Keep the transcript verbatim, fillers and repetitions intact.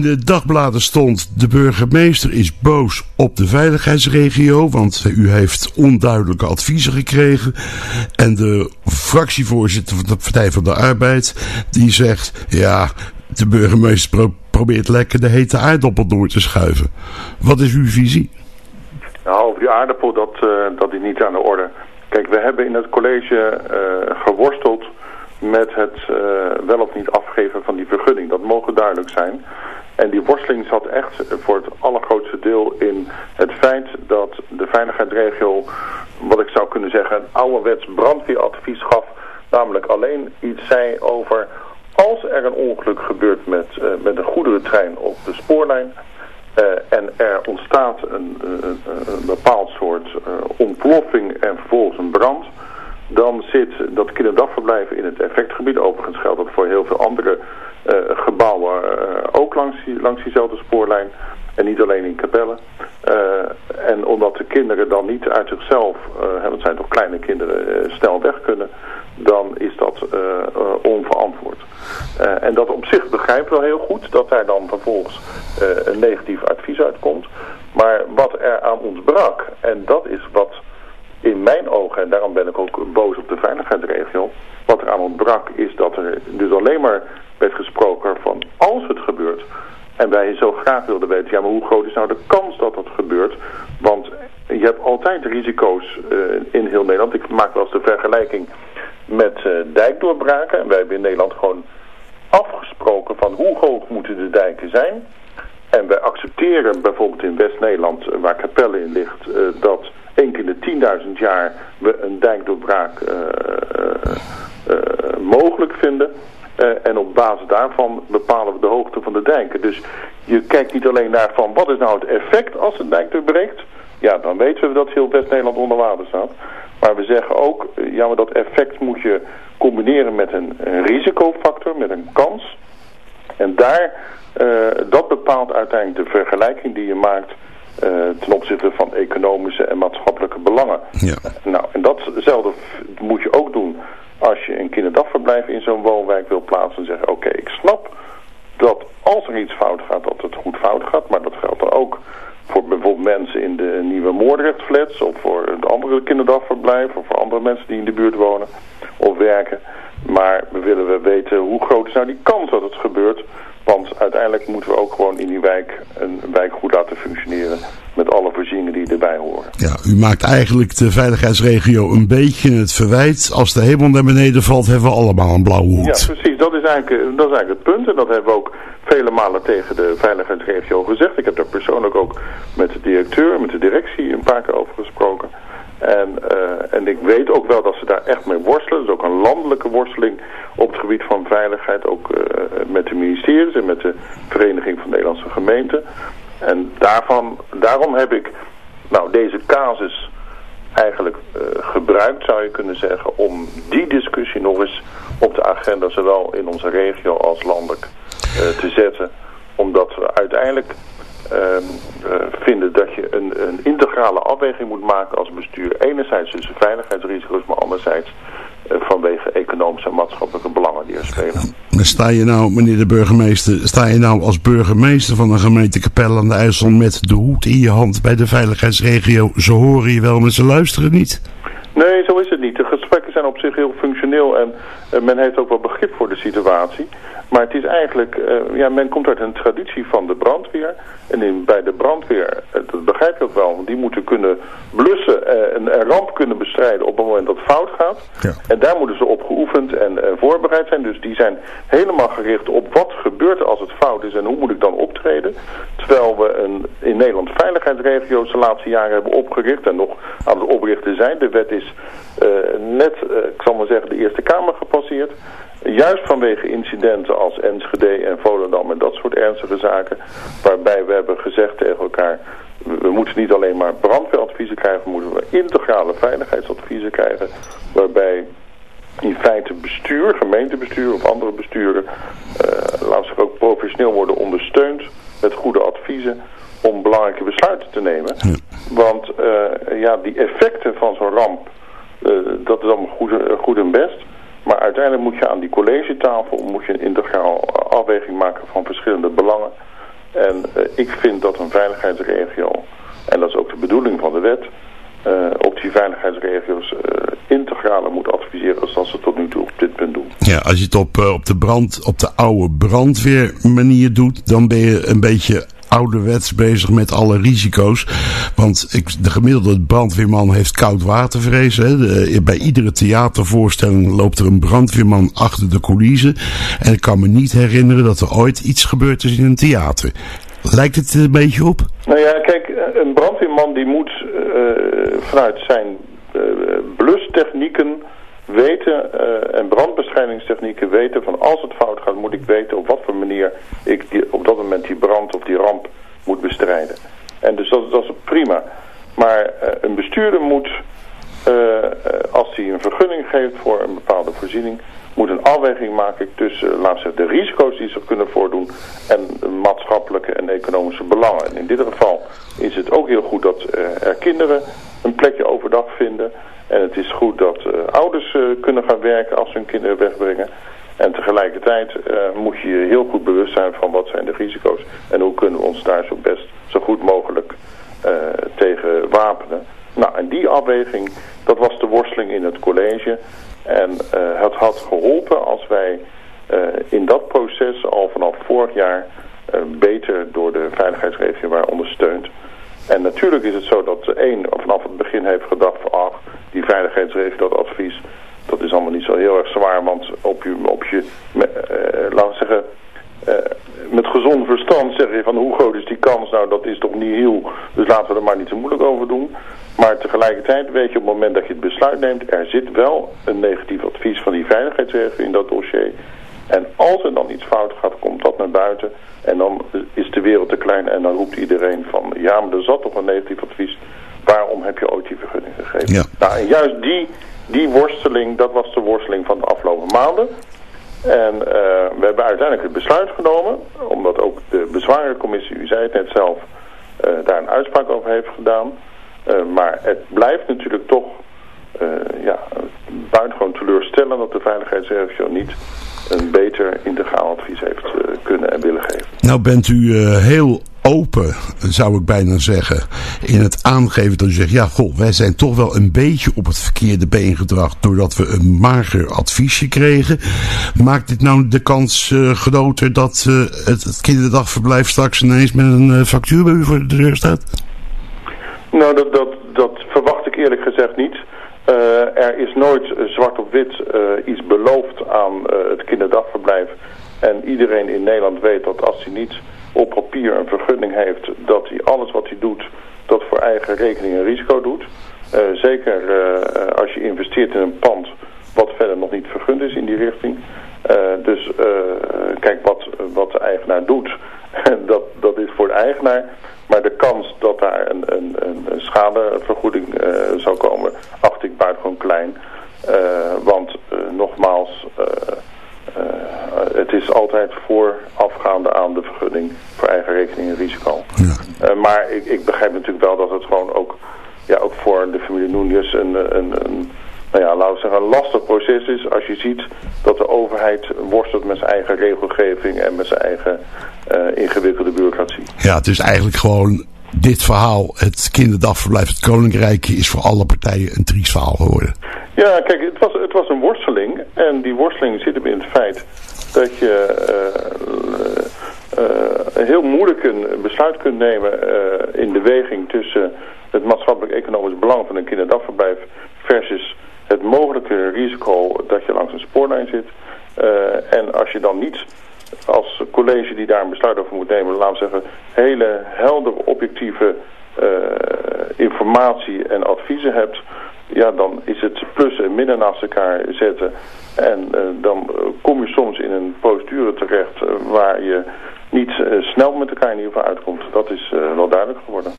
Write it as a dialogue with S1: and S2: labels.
S1: de dagbladen stond: de burgemeester is boos op de veiligheidsregio, want u heeft onduidelijke adviezen gekregen. En de fractievoorzitter van de Partij van de Arbeid, die zegt: ja, de burgemeester pro- probeert lekker de hete aardappel door te schuiven. Wat is uw visie?
S2: Nou, over die aardappel, dat, uh, dat is niet aan de orde. Kijk, we hebben in het college uh, geworsteld met het uh, wel of niet afgeven van die vergunning. Dat mogen duidelijk zijn. En die worsteling zat echt voor het allergrootste deel in het feit dat de veiligheidsregio, wat ik zou kunnen zeggen, een ouderwets brandweeradvies gaf. Namelijk alleen iets zei over: als er een ongeluk gebeurt met, uh, met een goederentrein op de spoorlijn, Uh, en er ontstaat een, uh, een bepaald soort uh, ontploffing en vervolgens een brand, dan zit dat kinderdagverblijf in het effectgebied. Overigens geldt dat voor heel veel andere uh, gebouwen uh, ook langs, die, langs diezelfde spoorlijn en niet alleen in Capelle. Uh, en omdat de kinderen dan niet uit zichzelf, uh, het zijn toch kleine kinderen, uh, snel weg kunnen, dan is dat uh, uh, onverantwoord. Uh, en dat op zich begrijpen we wel heel goed, dat daar dan vervolgens uh, een negatief advies uitkomt. Maar wat er aan ontbrak, en dat is wat in mijn ogen, en daarom ben ik ook boos op de veiligheidsregio, wat er aan ontbrak is dat er dus alleen maar werd gesproken van als het gebeurt. En wij zo graag wilden weten, ja, maar hoe groot is nou de kans dat dat gebeurt? Want je hebt altijd risico's uh, in heel Nederland. Ik maak wel eens de vergelijking met uh, dijkdoorbraken. En wij hebben in Nederland gewoon afgesproken van hoe hoog moeten de dijken zijn. En wij accepteren bijvoorbeeld in West-Nederland, waar Capelle in ligt, uh, dat één keer in de tienduizend jaar we een dijkdoorbraak uh, uh, uh, mogelijk vinden. Uh, en op basis daarvan bepalen we de hoogte van de dijken. Dus je kijkt niet alleen naar van wat is nou het effect als een dijk doorbreekt. Ja, dan weten we dat heel West-Nederland onder water staat. Maar we zeggen ook, ja, maar dat effect moet je combineren met een, een risicofactor, met een kans. En daar, uh, dat bepaalt uiteindelijk de vergelijking die je maakt uh, ten opzichte van economische en maatschappelijke belangen.
S1: Ja.
S2: Nou, en datzelfde moet je ook doen als je een kinderdagverblijf in zo'n woonwijk wil plaatsen en zeggen, oké, okay, ik snap dat als er iets fout gaat, dat het goed fout gaat, maar dat geldt dan ook voor bijvoorbeeld mensen in de nieuwe Moordrechtflats of voor het andere kinderdagverblijf of voor andere mensen die in de buurt wonen of werken. Maar we willen we weten hoe groot is nou die kans dat het gebeurt. Want uiteindelijk moeten we ook gewoon in die wijk een wijk goed laten functioneren met alle voorzieningen die erbij horen.
S1: Ja, u maakt eigenlijk de veiligheidsregio een beetje het verwijt. Als de hemel naar beneden valt, hebben we allemaal een blauwe hoed.
S2: Ja, precies. Dat is eigenlijk, dat is eigenlijk het punt. En dat hebben we ook vele malen tegen de veiligheidsregio gezegd. Ik heb daar persoonlijk ook met de directeur, met de directie een paar keer over gesproken. En, uh, en ik weet ook wel dat ze daar echt mee worstelen. Dat is ook een landelijke worsteling op het gebied van veiligheid. Ook uh, met de ministeries en met de Vereniging van Nederlandse Gemeenten. En daarvan, daarom heb ik nou, deze casus eigenlijk uh, gebruikt, zou je kunnen zeggen, om die discussie nog eens op de agenda, zowel in onze regio als landelijk, uh, te zetten. Omdat we uiteindelijk uh, uh, vinden dat je een, een integrale afweging moet maken als bestuur. Enerzijds tussen veiligheidsrisico's, maar anderzijds uh, vanwege economische en maatschappelijke belangen die er spelen.
S1: Sta je nou, meneer de burgemeester, sta je nou als burgemeester van de gemeente Capelle aan de IJssel met de hoed in je hand bij de veiligheidsregio? Ze horen je wel, maar ze luisteren niet.
S2: Nee, zo is het niet. De gesprekken zijn op zich heel functioneel en uh, men heeft ook wel begrip voor de situatie. Maar het is eigenlijk, uh, ja, men komt uit een traditie van de brandweer. En in, bij de brandweer, uh, dat begrijp je ook wel, want die moeten kunnen blussen uh, en een ramp kunnen bestrijden op het moment dat het fout gaat.
S1: Ja.
S2: En daar moeten ze op geoefend en uh, voorbereid zijn. Dus die zijn helemaal gericht op wat gebeurt als het fout is en hoe moet ik dan optreden. Terwijl we een, in Nederland veiligheidsregio's de laatste jaren hebben opgericht en nog aan het oprichten zijn. De wet is uh, net, uh, ik zal maar zeggen, de Eerste Kamer gepasseerd. Juist vanwege incidenten als Enschede en Volendam en dat soort ernstige zaken. Waarbij we hebben gezegd tegen elkaar, we moeten niet alleen maar brandweeradviezen krijgen, we moeten we integrale veiligheidsadviezen krijgen. Waarbij in feite bestuur, gemeentebestuur of andere besturen, uh, laten ze ook professioneel worden ondersteund met goede adviezen om belangrijke besluiten te nemen. Ja. Want uh, ja, die effecten van zo'n ramp, uh, dat is allemaal goed, uh, goed en best. Maar uiteindelijk moet je aan die collegetafel moet je een integraal afweging maken van verschillende belangen. ik vind dat een veiligheidsregio, en dat is ook de bedoeling van de wet, uh, op die veiligheidsregio's uh, integraler moet adviseren als dat ze tot nu toe op dit punt doen.
S1: Ja, als je het op, uh, op de brand, op de oude brandweermanier doet, dan ben je een beetje ouderwets bezig met alle risico's. Want ik, de gemiddelde brandweerman heeft koud watervrees. Hè. De, bij iedere theatervoorstelling loopt er een brandweerman achter de coulissen. En ik kan me niet herinneren dat er ooit iets gebeurd is in een theater. Lijkt het een beetje op?
S2: Nou ja, kijk, een brandweerman die moet uh, vanuit zijn uh, blustechnieken weten uh, en brandbestrijdingstechnieken weten van als het fout gaat moet ik weten op wat voor manier ik die, op dat moment die brand of die ramp moet bestrijden. En dus dat, dat is prima. Maar uh, een bestuurder moet, uh, uh, als hij een vergunning geeft voor een bepaalde voorziening, moet een afweging maken tussen, uh, laten we zeggen, de risico's die zich kunnen voordoen en maatschappelijke en economische belangen. En in dit geval is het ook heel goed dat uh, er kinderen een plekje overdag vinden. En het is goed dat uh, ouders uh, kunnen gaan werken als ze hun kinderen wegbrengen. En tegelijkertijd uh, moet je je heel goed bewust zijn van wat zijn de risico's. En hoe kunnen we ons daar zo best zo goed mogelijk uh, tegen wapenen. Nou, en die afweging, dat was de worsteling in het college. En uh, het had geholpen als wij uh, in dat proces al vanaf vorig jaar uh, beter door de veiligheidsregio waren ondersteund. En natuurlijk is het zo dat de een vanaf het begin heeft gedacht van ach, die veiligheidsregio, dat advies, dat is allemaal niet zo heel erg zwaar, want op je, op je uh, laten we zeggen, uh, met gezond verstand zeg je van hoe groot is die kans, nou dat is toch niet heel, dus laten we er maar niet zo moeilijk over doen. Maar tegelijkertijd weet je op het moment dat je het besluit neemt, er zit wel een negatief advies van die veiligheidsregio in dat dossier. En als er dan iets fout gaat, komt dat naar buiten. En dan is de wereld te klein en dan roept iedereen van ja, maar er zat toch een negatief advies. Waarom heb je ooit die vergunning gegeven? Ja. Nou, en juist die, die worsteling, dat was de worsteling van de afgelopen maanden. En uh, we hebben uiteindelijk het besluit genomen, omdat ook de bezwarencommissie, u zei het net zelf, uh, daar een uitspraak over heeft gedaan. Uh, maar het blijft natuurlijk toch uh, ja, buitengewoon teleurstellend dat de veiligheidsregio niet een beter integraal advies heeft uh, kunnen en willen geven.
S1: Nou bent u uh, heel open, zou ik bijna zeggen, in het aangeven dat u zegt, ja goh, wij zijn toch wel een beetje op het verkeerde been gedrag doordat we een mager adviesje kregen. Maakt dit nou de kans uh, groter dat uh, het, het kinderdagverblijf straks ineens met een uh, factuur bij u voor de deur staat?
S2: Nou, dat, dat, dat verwacht ik eerlijk gezegd niet. Uh, er is nooit uh, zwart op wit uh, iets beloofd aan uh, het kinderdagverblijf. En iedereen in Nederland weet dat als hij niet op papier een vergunning heeft, dat hij alles wat hij doet, dat voor eigen rekening en risico doet. Uh, zeker uh, als je investeert in een pand wat verder nog niet vergund is in die richting. Uh, dus uh, kijk, wat, wat de eigenaar doet, dat, dat is voor de eigenaar. Maar de kans dat daar een, een, een schadevergoeding uh, zou komen, acht ik buitengewoon klein. Uh, want uh, nogmaals, uh, uh, het is altijd voorafgaande aan de vergunning voor eigen rekening en risico. Ja. Uh, maar ik, ik begrijp natuurlijk wel dat het gewoon ook, ja, ook voor de familie Núñez een, een, een, nou ja, laten we zeggen, een lastig proces is. Als je ziet dat de overheid worstelt met zijn eigen regelgeving en met zijn eigen uh, ingewikkelde bureaucratie.
S1: Ja, het is eigenlijk gewoon dit verhaal, het kinderdagverblijf, het Koninkrijk, is voor alle partijen een triest verhaal geworden.
S2: Ja, kijk, het was, het was een worsteling. En die worsteling zit hem in het feit dat je uh, uh, heel moeilijk een besluit kunt nemen uh, in de weging tussen het maatschappelijk-economisch belang van een kinderdagverblijf versus het mogelijke risico dat je langs een spoorlijn zit. Uh, en als je dan niet als college die daar een besluit over moet nemen, laten we zeggen, hele heldere, objectieve uh, informatie en adviezen hebt, ja, dan is het plus en minnen naast elkaar zetten. En uh, dan kom je soms in een procedure terecht uh, waar je niet uh, snel met elkaar in ieder geval uitkomt. Dat is uh, wel duidelijk geworden.